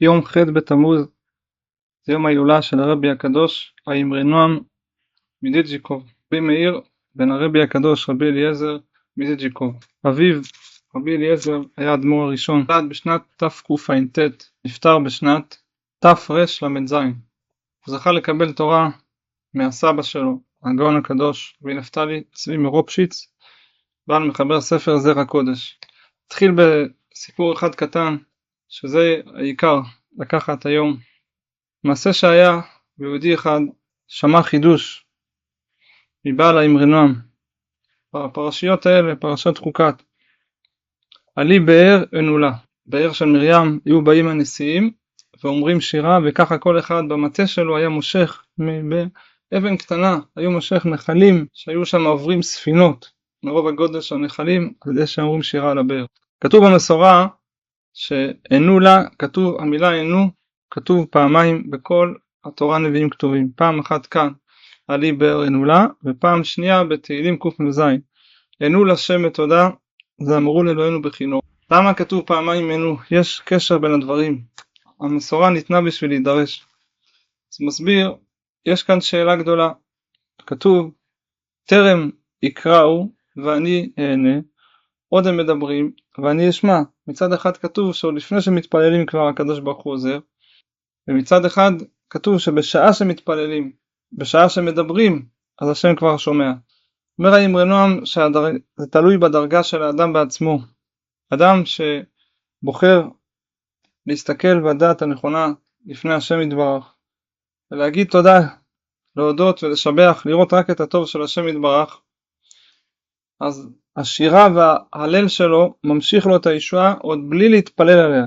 יום ח' בתמוז זה יום ההילולה של הרבי הקדוש האמרי נועם מדיז'יקוב, רבי מאיר בן הרבי הקדוש רבי אליעזר מדיז'יקוב. אביו רבי אליעזר היה האדמו"ר הראשון, נולד בשנת תקע"ט, נפטר בשנת תרל"ז. הוא זכה לקבל תורה מהסבא שלו, הגאון הקדוש רבי נפתלי צבי מרופשיץ, בעל מחבר ספר זרע קודש. התחיל בסיפור אחד קטן, שזה העיקר לקחת היום. מעשה שהיה ביהודי אחד שמע חידוש מבעל האמרי נועם בפרשיות האלה, פרשת חוקת. עלי באר אנולה, באר של מרים היו באים הנשיאים ואומרים שירה, וככה כל אחד במטה שלו היה מושך באבן קטנה, היו מושך נחלים שהיו שם עוברים ספינות מרוב הגודל של הנחלים על ידי שאומרים שירה על הבאר. כתוב במסורה שאנולה, כתוב המילה אנו כתוב פעמיים בכל התורה נביאים כתובים, פעם אחת כאן עלי באר אנולה, ופעם שנייה בתהילים קמ"ז. אנול השם בתודה, זה אמרו לאלוהינו בכינור. למה כתוב פעמיים אנו? יש קשר בין הדברים, המסורה ניתנה בשביל להידרש. זה מסביר, יש כאן שאלה גדולה. כתוב טרם יקראו ואני אענה, עוד הם מדברים ואני אשמע. מצד אחד כתוב שעוד לפני שמתפללים כבר הקדוש ברוך הוא עוזר, ומצד אחד כתוב שבשעה שמתפללים, בשעה שמדברים, אז השם כבר שומע. אומר האמרי נועם שזה תלוי בדרגה של האדם בעצמו. אדם שבוחר להסתכל בדעת הנכונה לפני השם יתברך, ולהגיד תודה, להודות ולשבח, לראות רק את הטוב של השם יתברך, אז השירה וההלל שלו ממשיך לו את הישועה עוד בלי להתפלל עליה.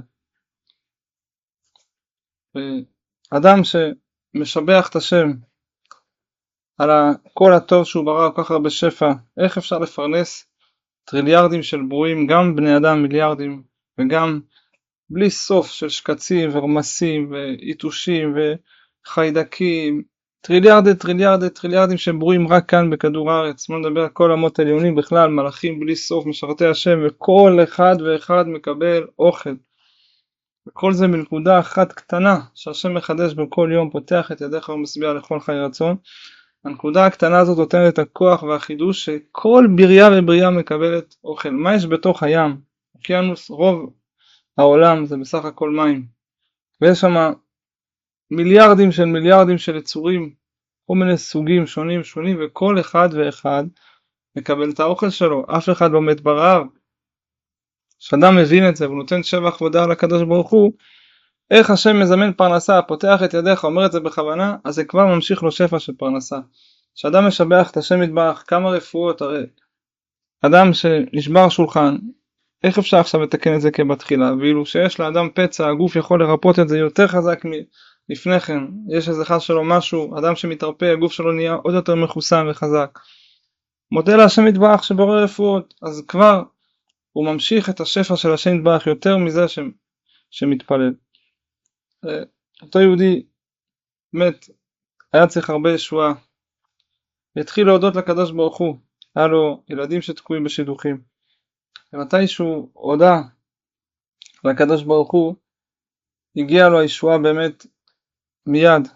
אדם שמשבח את השם על כל הטוב שהוא ברא כל כך הרבה שפע, איך אפשר לפרנס טריליארדים של ברואים, גם בני אדם מיליארדים, וגם בלי סוף של שקצים ורמסים ועיתושים וחיידקים, טריליארדים של ברואים רק כאן בכדור הארץ. לא נדבר על כל עולמות עליונים בכלל, מלאכים בלי סוף, משרתי השם, וכל אחד ואחד מקבל אוכל. וכל זה מנקודה אחת קטנה שהשם מחדש בכל יום, פותח את ידיך ומשביע לכל חי רצון. הנקודה הקטנה הזאת נותנת את הכוח והחידוש שכל בריאה ובריאה מקבלת אוכל. מה יש בתוך הים? אוקיינוס, רוב העולם זה בסך הכל מים, ויש שם מיליארדים של יצורים, כל מיני סוגים שונים, וכל אחד ואחד מקבל את האוכל שלו. אף אחד לא מת ברעב. כשאדם מבין את זה ונותן שבח ודעה לקדוש ברוך הוא, איך השם מזמן פרנסה, פותח את ידיך, אומר את זה בכוונה, אז זה כבר ממשיך לו שפע של פרנסה. כשאדם משבח את השם יתברך, כמה רפואות, הרי אדם שנשבר שולחן, איך אפשר עכשיו לתקן את זה כבתחילה? ואילו שיש לאדם פצע, הגוף יכול לרפות את זה יותר חזק מלפני כן. יש איזה חס שלו משהו, אדם שמתרפא, הגוף שלו נהיה עוד יותר מחוסן וחזק. מודה להשם יתברך שבורא רפואות, אז כבר הוא ממשיך את השפע של השם יתברך יותר מזה שמתפלל. אותו יהודי מת, היה צריך הרבה ישועה, והתחיל להודות לקדוש ברוך הוא. היה לו ילדים שתקועים בשידוכים, ומתי שהוא הודה לקדוש ברוך הוא, הגיע לו הישועה באמת מיד.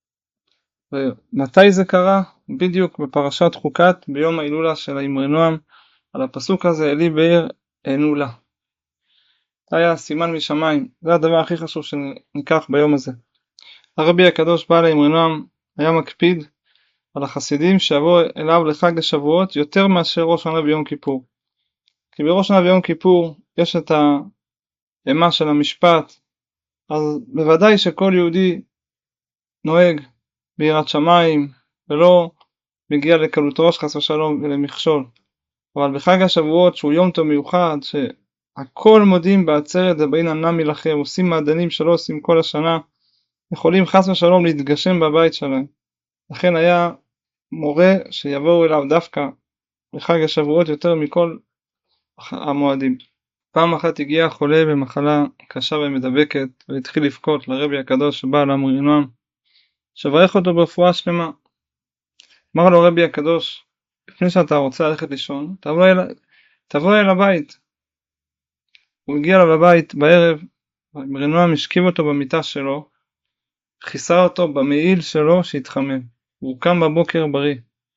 ומתי זה קרה? בדיוק בפרשת חוקת, ביום ההילולה של האמרי נועם, על הפסוק הזה, עלי באר אנולה. היה סימן משמיים, זה הדבר הכי חשוב שניקח ביום הזה. הרבי הקדוש בעל האמרי נועם היה מקפיד על החסידים שיבואו אליו לחג השבועות יותר מאשר ראש השנה ויום כיפור. כי בראש השנה ויום כיפור יש את האימה של המשפט, אז בוודאי שכל יהודי נוהג ביראת שמיים ולא מגיע לקלות ראש חס ושלום ולמכשול. אבל בחג השבועות שהוא יום טוב מיוחד, שהכל מודים בעצרת ובאים ענם מלאכם, עושים מעדנים שלא עושים כל השנה, יכולים חס ושלום להתגשם בבית שלהם. לכן היה מורה שיבואו אליו דווקא בחג השבועות יותר מכל המועדים. פעם אחת הגיע חולה במחלה קשה ומדבקת, והתחיל לבכות לרבי הקדוש בעל האמרי נועם, שברך אותו ברפואה שלמה. אמר לו רבי הקדוש, לפני שאתה רוצה ללכת לישון, תבוא אל הבית. הוא הגיע לו לבית בערב, רנועם השכיב אותו במיטה שלו, כיסה אותו במעיל שלו שהתחמם, הוא קם בבוקר בריא.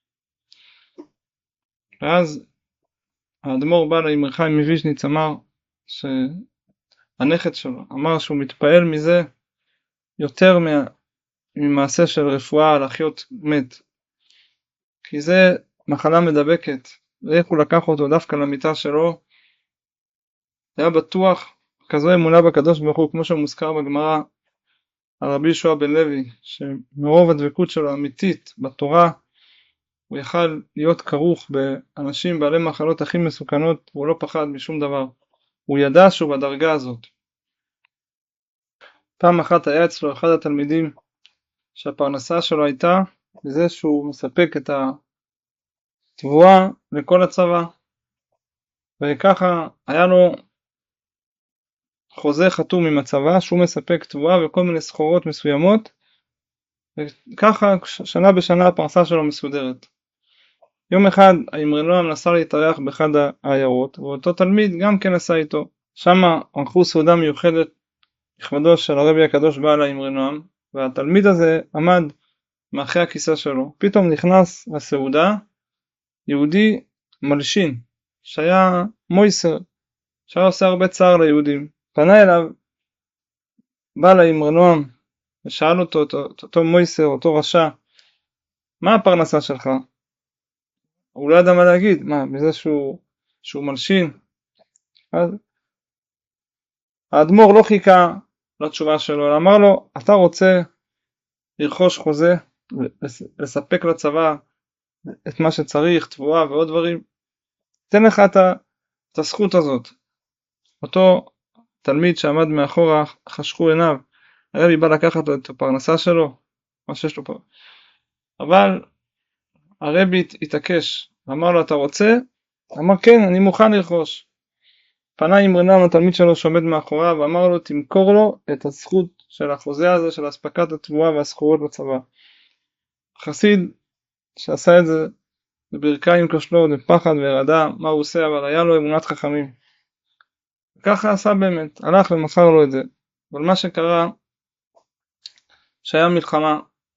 ואז האדמו"ר בא לאמר חיים מוויז'ניץ, אמר שהנכד שלו אמר שהוא מתפעל מזה יותר ממעשה של רפואה להחיות מת, כי זה מחלה מדבקת, ואיך הוא לקח אותו דווקא למיטה שלו, היה בטוח, כזו אמונה בקדוש ברוך הוא, כמו שמוזכר בגמרא על רבי יהושע בן לוי, שמרוב הדבקות שלו האמיתית בתורה, הוא יכל להיות כרוך באנשים בעלי מחלות הכי מסוכנות, והוא לא פחד משום דבר. הוא ידע שהוא בדרגה הזאת. פעם אחת היה אצלו אחד התלמידים שהפרנסה שלו הייתה בזה שהוא מספק את התבואה לכל הצבא, וככה היה לו חוזה חתום עם הצבא שהוא מספק תבואה וכל מיני סחורות מסוימות, וככה שנה בשנה הפרנסה שלו מסודרת. יום אחד האמר נועם נסע להתארח באחד העיירות, ואותו תלמיד גם כן נסע איתו. שמה ערכו סעודה מיוחדת לכבודו של הרבי הקדוש בעל האמר נועם, והתלמיד הזה עמד מאחורי הכיסא שלו. פתאום נכנס לסעודה יהודי מלשין, שהיה מויסר, שהיה עושה הרבה צער ליהודים. פנה אליו בעל האמר נועם ושאל אותו מויסר, אותו רשע, מה הפרנסה שלך? הוא לא ידע מה להגיד, בזה שהוא מלשין. אז האדמו"ר לא חיכה לתשובה שלו, אלא אמר לו, אתה רוצה לרכוש חוזה, לספק לצבא את מה שצריך, תבואה ועוד דברים, תן לך את הזכות הזאת. אותו תלמיד שעמד מאחורה, חשכו עיניו, הרבי בא לקחת את הפרנסה שלו, מה שיש לו פה. אבל הרבי התעקש, אמר לו, אתה רוצה? אמר, כן, אני מוכן לרכוש. פנה אמר נועם התלמיד שלו שעומד מאחוריו, ואמר לו, תמכור לו את הזכות של החוזה הזה, של הספקת התבואה והסחורות בצבא. חסיד שעשה את זה בברכיים כושלו, בפחד ורעדה, מה הוא עושה, אבל היה לו אמונת חכמים. וככה עשה באמת, הלך ומכר לו את זה. אבל מה שקרה, שהיה מלחמה,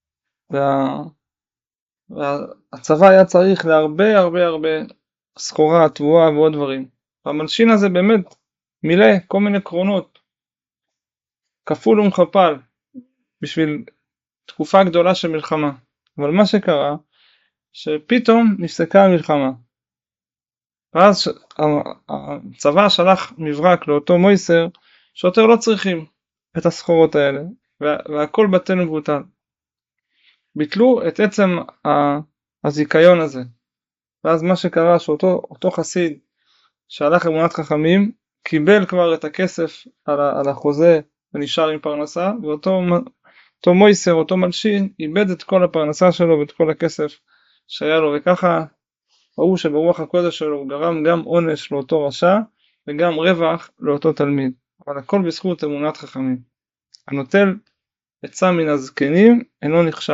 והצבא היה צריך להרבה הרבה הרבה סחורה, תבואה ועוד דברים. והמלשין הזה באמת מילא כל מיני קרונות, כפול ומכפל, בשביל תקופה גדולה של מלחמה. אבל מה שקרה, שפתאום נפסקה המלחמה. ואז הצבא שלח מברק לאותו מויסר, שיותר לא צריכים את הסחורות האלה, והכל בטל ומבוטל. ביטלו את עצם הזיכיון הזה. ואז מה שקרה, שאותו חסיד שהלך אמונת חכמים, קיבל כבר את הכסף על החוזה ונשאר עם פרנסה, ואותו מויסר, אותו מלשין, איבד את כל הפרנסה שלו ואת כל הכסף שהיה לו, וככה ראו שברוח הקודש שלו הוא גרם גם עונש לאותו רשע וגם רווח לאותו תלמיד, אבל הכל בזכות אמונת חכמים. הנוטל עצה מן הזקנים אינו נכשל.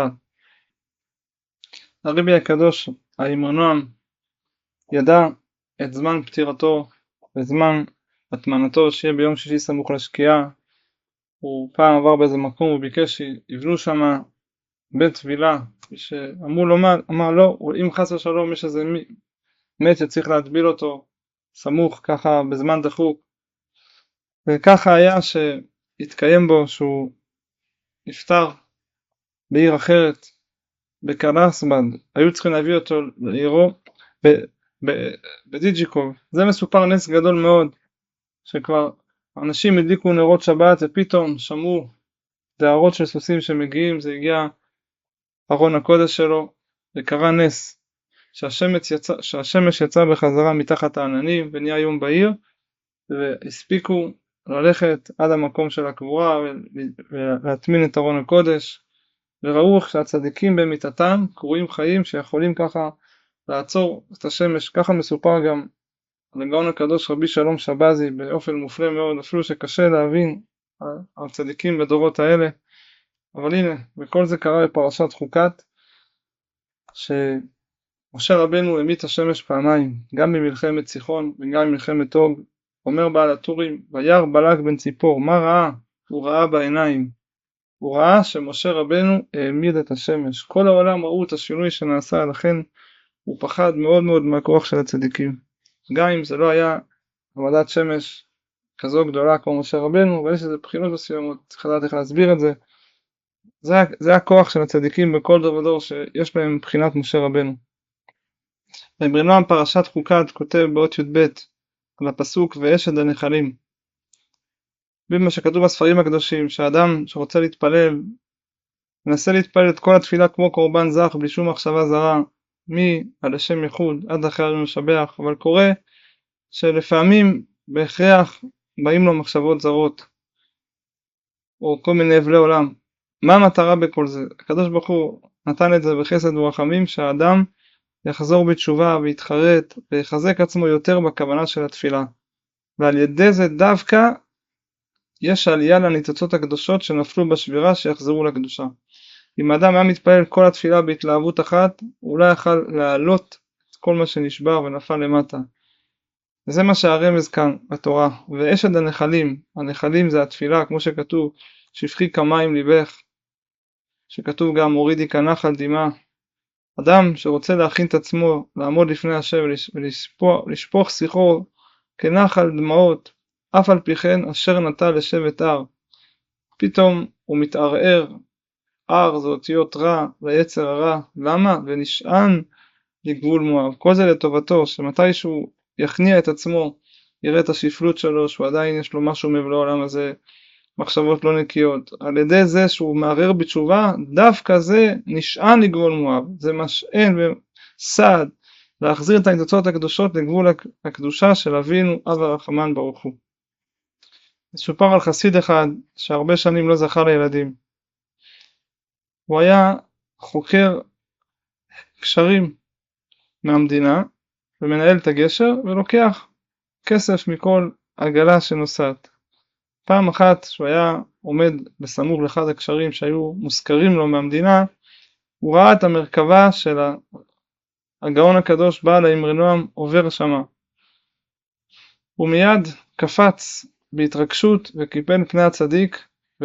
הרבי הקדוש האמר נועם ידע את זמן פטירתו וזמן הטמנתו שיהיה ביום שישי סמוך לשקיעה. הוא פעם עבר באיזה מקום וביקש שיבנו שם בית טבילה, שאמרו לו מה, אמר לא, אם חס ושלום יש איזה מת שצריך להטביל אותו סמוך ככה בזמן דחוק, וככה היה שהתקיים בו שהוא נפטר בעיר אחרת, בקרנסבד, היו צריכים להביא אותו לעירו בדיג'יקוב. זה מסופר נס גדול מאוד, שכבר אנשים הדליקו נרות שבת ופתאום שמעו דהרות של סוסים שמגיעים, זה הגיע ארון הקודש שלו, וקרה נס שהשמש יצא בחזרה מתחת העננים ונהיה יום בהיר, והספיקו ללכת עד המקום של הקבורה ולהטמין את ארון הקודש, וראו איך שהצדיקים במיטתם קרויים חיים שיכולים ככה לעצור את השמש. ככה מסופר גם על הגאון הקדוש רבי שלום שבזי באופן מופלא מאוד, אפילו שקשה להבין על צדיקים בדורות האלה. אבל הנה, וכל זה קרה בפרשת חוקת, שמשה רבנו המיט השמש פעמיים, גם במלחמת סיחון וגם במלחמת אוג, אומר בעל הטורים, וירא בלק בן ציפור, מה ראה? הוא ראה בעיניים. הוא ראה שמשה רבנו העמיד את השמש. כל העולם ראו את השינוי שנעשה, לכן הוא פחד מאוד מאוד מהכוח של הצדיקים. גם אם זה לא היה עמדת שמש כזו גדולה כמו משה רבנו, אבל יש איזה בחינות מסוימות, צריך לדעת איך להסביר את זה. זה הכוח של הצדיקים בכל דור ודור שיש בהם מבחינת משה רבנו. ואמרי נועם פרשת חוקת כותב באות י"ב על הפסוק ואשד הנחלים. במה שכתוב בספרים הקדושים, שהאדם שרוצה להתפלל, מנסה להתפלל את כל התפילה כמו קורבן זך בלי שום מחשבה זרה, על השם ייחוד עד אחרי משבח, אבל קורה שלפעמים בהכרח באים לו מחשבות זרות או כל מיני אבלי עולם. מה המטרה בכל זה? הקדוש ברוך הוא נתן את זה בחסד ורחמים, שהאדם יחזור בתשובה ויתחרט ויחזק עצמו יותר בכוונה של התפילה, ועל ידי זה דווקא יש עלייה לניצוצות הקדושות שנפלו בשבירה שיחזרו לקדושה. אם האדם היה מתפלל כל התפילה בהתלהבות אחת, הוא לא יכל להעלות את כל מה שנשבר ונפל למטה. וזה מה שהרמז כאן בתורה. ואשד הנחלים, הנחלים זה התפילה, כמו שכתוב, שפכי כמים ליבך, שכתוב גם הורידי כנחל דמעה. אדם שרוצה להכין את עצמו לעמוד לפני השם ולשפוך שיחו כנחל דמעות, אף על פי כן אשר נטה לשבת הר. פתאום הוא מתערער, הר זה אותיות רע ויצר הרע. למה? ונשען לגבול מואב. כל זה לטובתו, שמתי שהוא יכניע את עצמו, יראה את השפלות שלו, שהוא עדיין יש לו משהו מבלע העולם הזה, מחשבות לא נקיות. על ידי זה שהוא מערער בתשובה, דווקא זה נשען לגבול מואב. זה משען וסעד להחזיר את הניצוצות הקדושות לגבול הקדושה של אבינו אב הרחמן ברוך הוא. מסופר על חסיד אחד שהרבה שנים לא זכה לילדים. הוא היה חוקר קשרים מהמדינה ומנהל את הגשר ולוקח כסף מכל עגלה שנוסעת. פעם אחת שהוא היה עומד בסמוך לאחד הקשרים שהיו מוזכרים לו מהמדינה, הוא ראה את המרכבה של הגאון הקדוש בעל האמרי נועם עובר שמה. הוא מיד קפץ בהתרגשות וקיפל פני הצדיק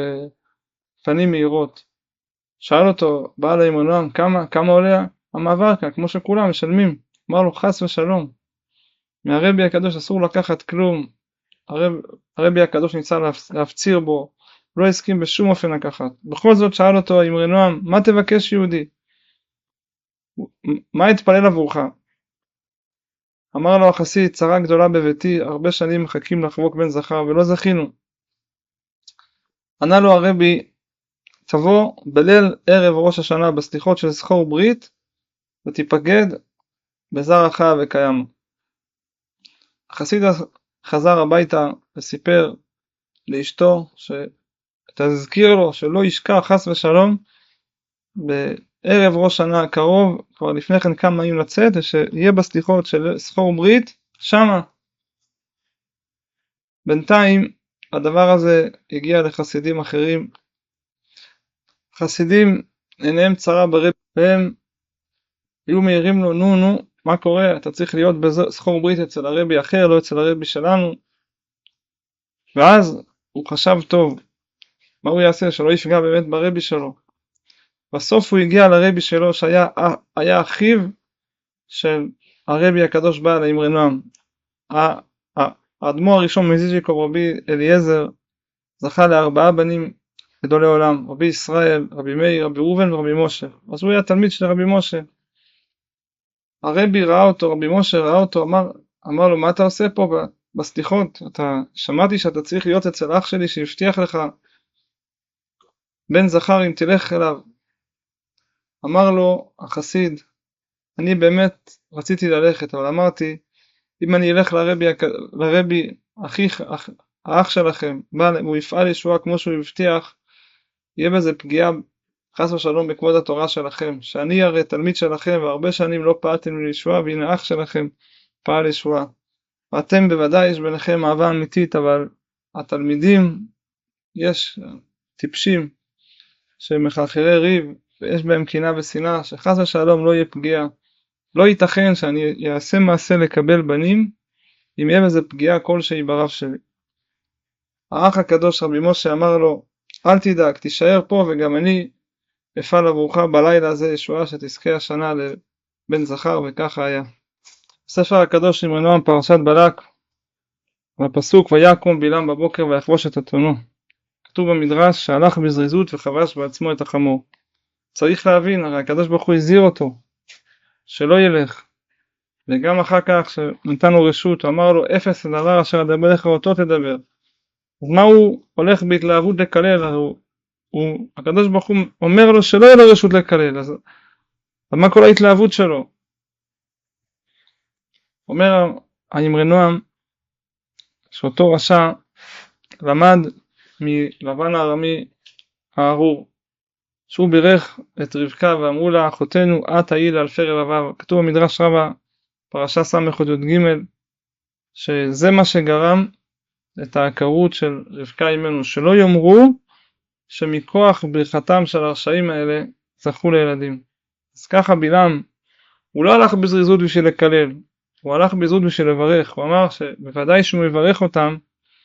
בפנים מהירות. שאל אותו בעל האמרי נועם, כמה עולה המעבר כאן? כמו שכולם משלמים. אמר לו, חס ושלום, מהרבי הקדוש אסור לקחת כלום. הרבי הקדוש ניסה להפציר בו, לא הסכים בשום אופן לקחת. בכל זאת שאל אותו האמרי נועם, מה תבקש יהודי? מה יתפלל עבורך? אמר לו החסיד, צרה גדולה בביתי, הרבה שנים מחכים לחבוק בן זכר ולא זכינו. ענה לו הרבי, תבוא בליל ערב ראש השנה בסליחות של זכור ברית ותיפקד בזרעך וקיים. החסיד חזר הביתה וסיפר לאשתו שתזכיר לו שלא ישכח חס ושלום בערב ראש שנה הקרוב, כבר לפני כן כמה ימים לצאת, ושיהיה בסליחות של זכור ברית שמה. בינתיים הדבר הזה הגיע לחסידים אחרים. חסידים עיניהם צרה ברבי, והם היו מהירים לו, נו, מה קורה? אתה צריך להיות בזכור ברית אצל הרבי אחר, לא אצל הרבי שלנו. ואז הוא חשב טוב, מה הוא יעשה? שלא יפגע באמת ברבי שלו. בסוף הוא הגיע לרבי שלו שהיה אחיו של הרבי הקדוש בעל האמרי נועם. האדמו"ר הראשון מזיז'יקוב, רבי אליעזר, זכה ל4 בנים גדולי עולם, רבי ישראל, רבי מאיר, רבי ראובן ורבי משה. אז הוא היה תלמיד של רבי משה. הרבי ראה אותו, רבי משה ראה אותו, אמר לו, מה אתה עושה פה בסליחות? שמעתי שאתה צריך להיות אצל אח שלי שהבטיח לך בן זכר אם תלך אליו. אמר לו החסיד, אני באמת רציתי ללכת, אבל אמרתי, אם אני אלך לרבי האח שלכם, הוא יפעל ישועה כמו שהוא הבטיח, יהיה בזה פגיעה חס ושלום בכבוד התורה שלכם, שאני הרי תלמיד שלכם והרבה שנים לא פעלתם לישועה, והנה אח שלכם פעל ישועה. ואתם בוודאי יש ביניכם אהבה אמיתית, אבל התלמידים יש טיפשים שמחרחרי ריב ויש בהם קנאה ושנאה, שחס ושלום לא יהיה פגיעה. לא ייתכן שאני אעשה מעשה לקבל בנים אם יהיה בזה פגיעה כלשהי ברב שלי. האח הקדוש רבי משה אמר לו, אל תדאג, תישאר פה וגם אני אפעל עבורך בלילה הזה ישועה שתזכה השנה לבן זכר, וככה היה. ספר הקדוש אמרי נועם פרשת בלק, והפסוק ויקום בלעם בבוקר ויחבוש את אתונו. כתוב במדרש שהלך בזריזות וחבש בעצמו את החמור. צריך להבין, הרי הקדוש ברוך הוא הזהיר אותו שלא ילך, וגם אחר כך שנתן לו רשות הוא אמר לו אפס הדבר אשר אדבר לך אותו תדבר. אז מה הוא הולך בהתלהבות לקלל? הקדוש ברוך הוא אומר לו שלא יהיה לו רשות לקלל, אז מה כל ההתלהבות שלו? אומר האמרי נועם שאותו רשע למד מלבן הארמי הארור, שהוא בירך את רבקה ואמרו לה אחותנו את היי לאלפי רבבה. כתוב במדרש רבה פרשה ס"ג שזה מה שגרם את העקרות של רבקה אימנו, שלא יאמרו שמכוח ברכתם של הרשעים האלה זכו לילדים. אז ככה בלעם הוא לא הלך בזריזות בשביל לקלל, הוא הלך בזריזות בשביל לברך. הוא אמר שבוודאי שהוא מברך אותם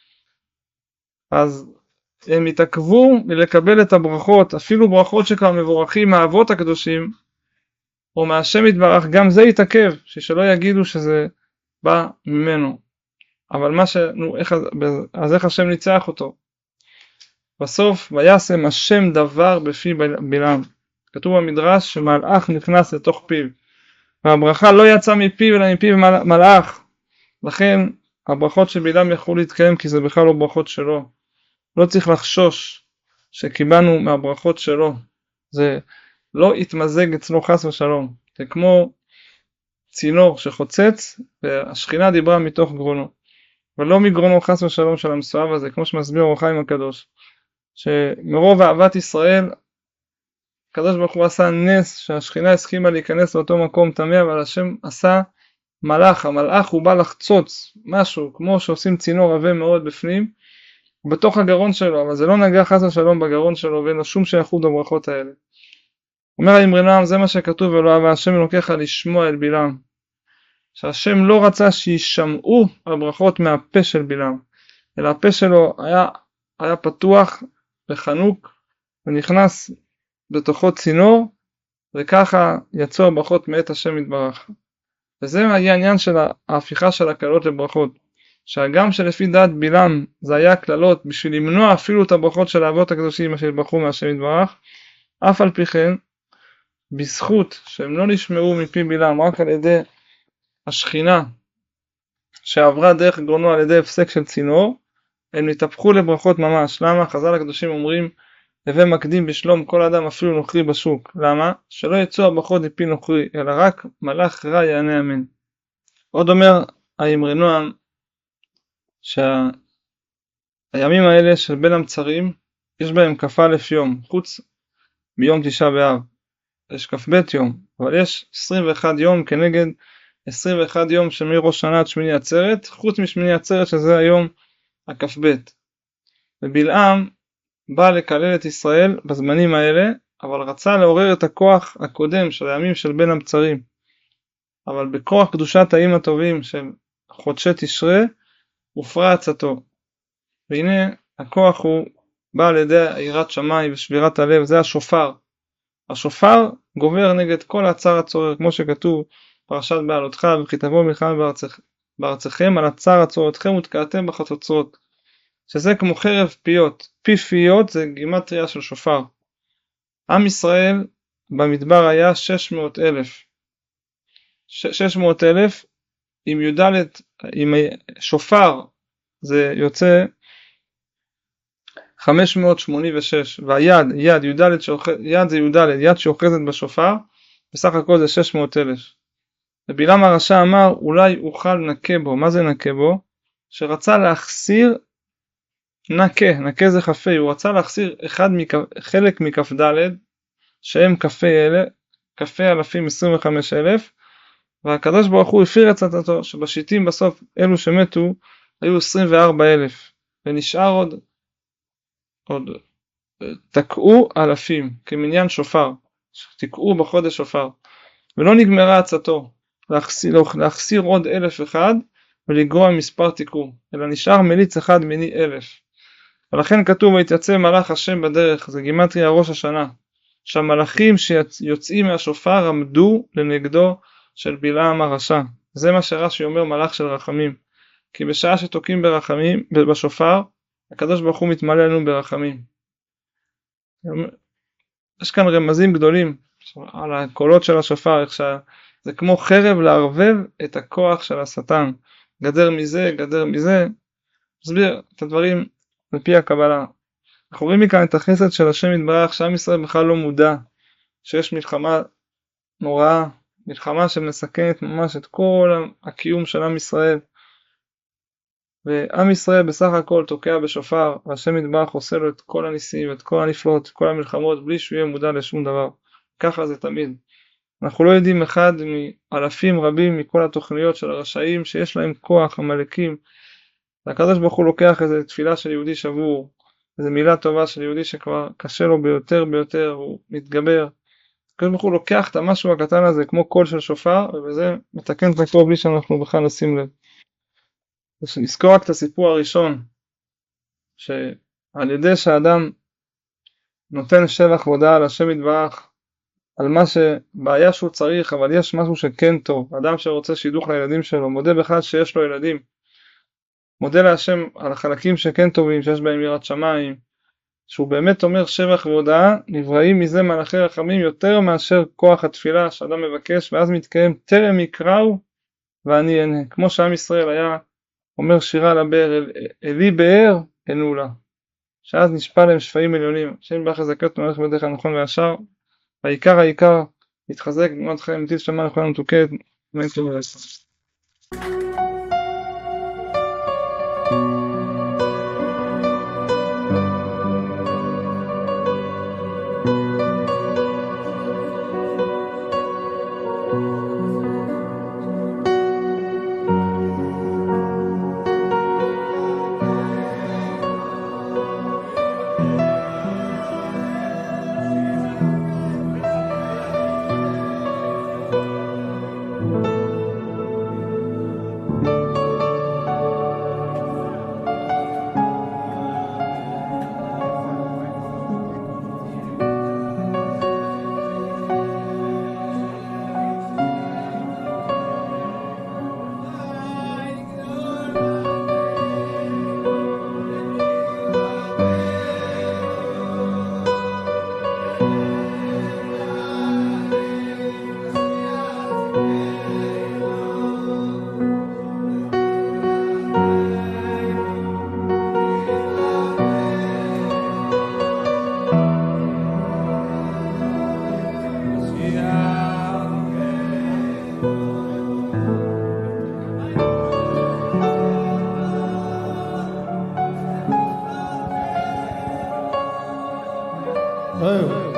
אז הם התעכבו מלקבל את הברכות, אפילו ברכות שכבר מבורכים מהאבות הקדושים או מהשם יתברך, גם זה יתעכב, שלא יגידו שזה בא ממנו. אבל אז איך השם ניצח אותו? בסוף וישם השם דבר בפי בלעם. כתוב במדרש שמלאך נכנס לתוך פיו, והברכה לא יצאה מפיו אלא מפיו מלאך. לכן הברכות של בלעם יכלו להתקיים, כי זה בכלל לא ברכות שלו. לא צריך לחשוש שקיבלנו מהברכות שלו, זה לא יתמזג אצלו חס ושלום. זה כמו צינור שחוצץ והשכינה דיברה מתוך גרונו, ולא מגרונו חס ושלום של המסואב הזה, כמו שמסביר אור החיים הקדוש, שמרוב אהבת ישראל הקדוש ברוך הוא עשה נס שהשכינה הסכימה להיכנס לאותו מקום טמא, אבל השם עשה מלאך. המלאך הוא בא לחצוץ משהו כמו שעושים צינור עבה מאוד בפנים בתוך הגרון שלו, אבל זה לא נגע חס ושלום בגרון שלו ואין לו שום שייכות בברכות האלה. אומר האמרי נועם, זה מה שכתוב ולא אהבה השם אלוקיך לשמוע אל בלעם, שהשם לא רצה שישמעו הברכות מהפה של בלעם, אלא הפה שלו היה פתוח וחנוק ונכנס בתוכו צינור, וככה יצאו הברכות מאת השם יתברך. וזה היה העניין של ההפיכה של הקללות לברכות, שהגם שלפי דעת בלעם זה היה קללות בשביל למנוע אפילו את הברכות של האבות הקדושים שהתברכו מהשם יתברך, אף על פי כן בזכות שהם לא נשמעו מפי בלעם רק על ידי השכינה שעברה דרך גרונו על ידי הפסק של צינור, הם נתהפכו לברכות ממש. למה? חז"ל הקדושים אומרים הווה מקדים בשלום כל אדם אפילו נוכרי בשוק. למה? שלא יצאו הברכות מפי נוכרי אלא רק מלאך רע יענה אמן. עוד אומר האמרי נועם שהימים האלה של בין המצרים יש בהם כ"א יום, חוץ מיום תשעה באב יש כ"ב יום, אבל יש 21 יום כנגד 21 יום שמראש שנה עד שמיני עצרת, חוץ משמיני עצרת שזה היום הכ"ב. ובלעם בא לקלל את ישראל בזמנים האלה, אבל רצה לעורר את הכוח הקודם של הימים של בין המצרים, אבל בכוח קדושת האיים הטובים של חודשי תשרה הופרה עצתו. והנה הכוח הוא בא על ידי יראת שמיים ושבירת הלב, זה השופר. השופר גובר נגד כל הצער הצורר, כמו שכתוב פרשת בעלותך וכי תבוא מלחמה בארצכם על הצער הצורתכם ותקעתם בחצוצרות, שזה כמו חרב פיות. פי פיות זה גימטריה של שופר. עם ישראל במדבר היה 600,000 עם יודלת, עם שופר זה יוצא 586, והיד, יד זה יודלת, יד שאוחזת בשופר, בסך הכל זה 600,000. ובלעם הרשע אמר אולי אוכל נקה בו. מה זה נקה בו? שרצה להחסיר נקה זה כ"ה, הוא רצה להחסיר חלק מכ"ד שהם כ"ה אלפים 25,000, והקדוש ברוך הוא הפיר עצתו שבשיטים בסוף אלו שמתו היו 24,000 ונשאר עוד תקעו אלפים כמניין שופר, תקעו בחודש שופר, ולא נגמרה עצתו להחסיר עוד 1,001 ולגרוע מספר תיקור, אלא נשאר מליץ אחד מני 1000. ולכן כתוב ויתייצב מלאך השם בדרך, זה גימטריה ראש השנה, שהמלאכים שיוצאים מהשופר עמדו לנגדו של בלעם הרשע. זה מה שרש"י אומר מלאך של רחמים, כי בשעה שתוקעים ברחמים בשופר, הקדוש ברוך הוא מתמלא לנו ברחמים. יש כאן רמזים גדולים על הקולות של השופר, איך זה כמו חרב לערבב את הכוח של השטן, גדר מזה, גדר מזה. מסביר את הדברים על פי הקבלה. אנחנו רואים מכאן את החסד של השם יתברך, שעם ישראל בכלל לא מודע שיש מלחמה נוראה, מלחמה שמסכנת ממש את כל הקיום של עם ישראל, ועם ישראל בסך הכל תוקע בשופר, והשם יתברך עושה לו את כל הניסים ואת כל הנפלאות, את כל המלחמות, בלי שהוא יהיה מודע לשום דבר. ככה זה תמיד. אנחנו לא יודעים אחד מאלפים רבים מכל התוכניות של הרשעים שיש להם כוח, המלאקים. הקדוש ברוך הוא לוקח איזו תפילה של יהודי שבור, איזו מילה טובה של יהודי שכבר קשה לו ביותר, הוא מתגבר. הקדוש ברוך הוא לוקח את המשהו הקטן הזה כמו קול של שופר, ובזה מתקן את הכל בלי שאנחנו בכלל נשים לב. נזכור רק את הסיפור הראשון, שעל ידי שהאדם נותן שבח והודאה על השם יתברך, על מה שבעיה שהוא צריך, אבל יש משהו שכן טוב, אדם שרוצה שידוך לילדים שלו, מודה בכלל שיש לו ילדים, מודה להשם על החלקים שכן טובים, שיש בהם יראת שמיים, שהוא באמת אומר שבח והודאה, נבראים מזה מלאכי רחמים יותר מאשר כוח התפילה שאדם מבקש, ואז מתקיים טרם יקראו ואני אענה. כמו שעם ישראל היה אומר שירה לבאר, אלי באר ענו לה, שאז נשפע להם שפעים עליונים. השם יתברך יזכה אותנו ללכת בדרך הנכון והישר, והעיקר להתחזק במות חיים נתיב שמיים לכולנו מתוקנת, אמן כן יהי רצון. Oh.